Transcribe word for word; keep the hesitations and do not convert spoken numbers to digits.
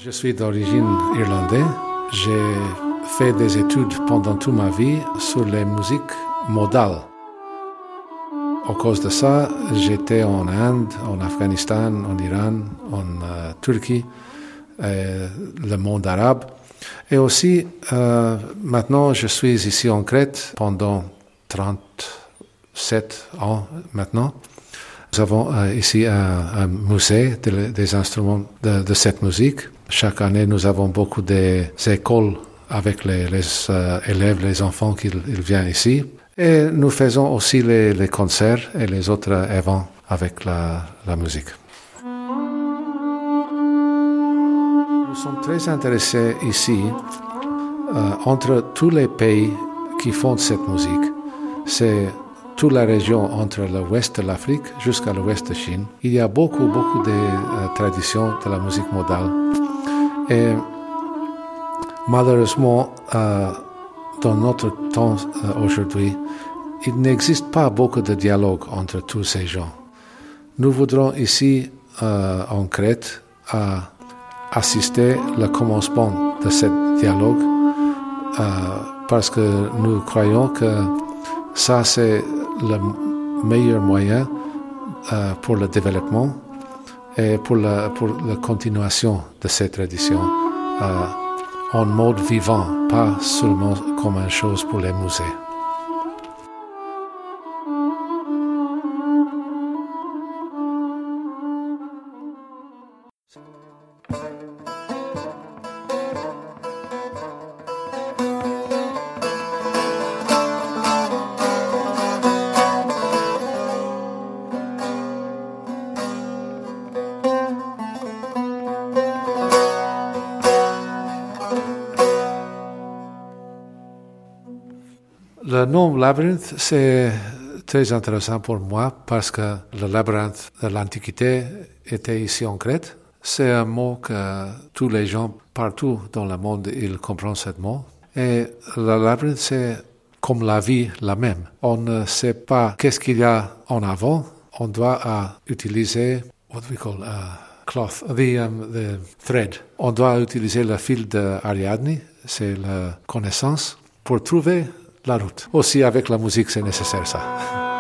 Je suis d'origine irlandaise. J'ai fait des études pendant toute ma vie sur les musiques modales. À cause de ça, j'étais en Inde, en Afghanistan, en Iran, en euh, Turquie, euh, le monde arabe. Et aussi, euh, maintenant, je suis ici en Crète pendant trente-sept ans maintenant. Nous avons euh, ici un, un musée de, des instruments de, de cette musique. Chaque année, nous avons beaucoup d'écoles avec les, les euh, élèves, les enfants qui ils viennent ici. Et nous faisons aussi les, les concerts et les autres événements avec la, la musique. Nous sommes très intéressés ici, euh, entre tous les pays qui font cette musique. C'est toute la région entre l'ouest de l'Afrique jusqu'à l'ouest de Chine. Il y a beaucoup, beaucoup de euh, traditions de la musique modale. Et malheureusement, euh, dans notre temps euh, aujourd'hui, il n'existe pas beaucoup de dialogue entre tous ces gens. Nous voudrons ici, euh, en Crète, euh, assister au commencement de ce dialogue euh, parce que nous croyons que ça, c'est le meilleur moyen euh, pour le développement et pour la, pour la continuation de ces traditions euh, en mode vivant, pas seulement comme une chose pour les musées. Le nom labyrinthe, c'est très intéressant pour moi parce que le labyrinthe de l'Antiquité était ici en Crète. C'est un mot que tous les gens partout dans le monde, ils comprennent ce mot. Et le labyrinthe, c'est comme la vie la même. On ne sait pas qu'est-ce qu'il y a en avant. On doit uh, utiliser, what we call uh, cloth, the, um, the thread. On doit utiliser le fil d'Ariadne, c'est la connaissance, pour trouver la route. Aussi avec la musique, c'est nécessaire ça.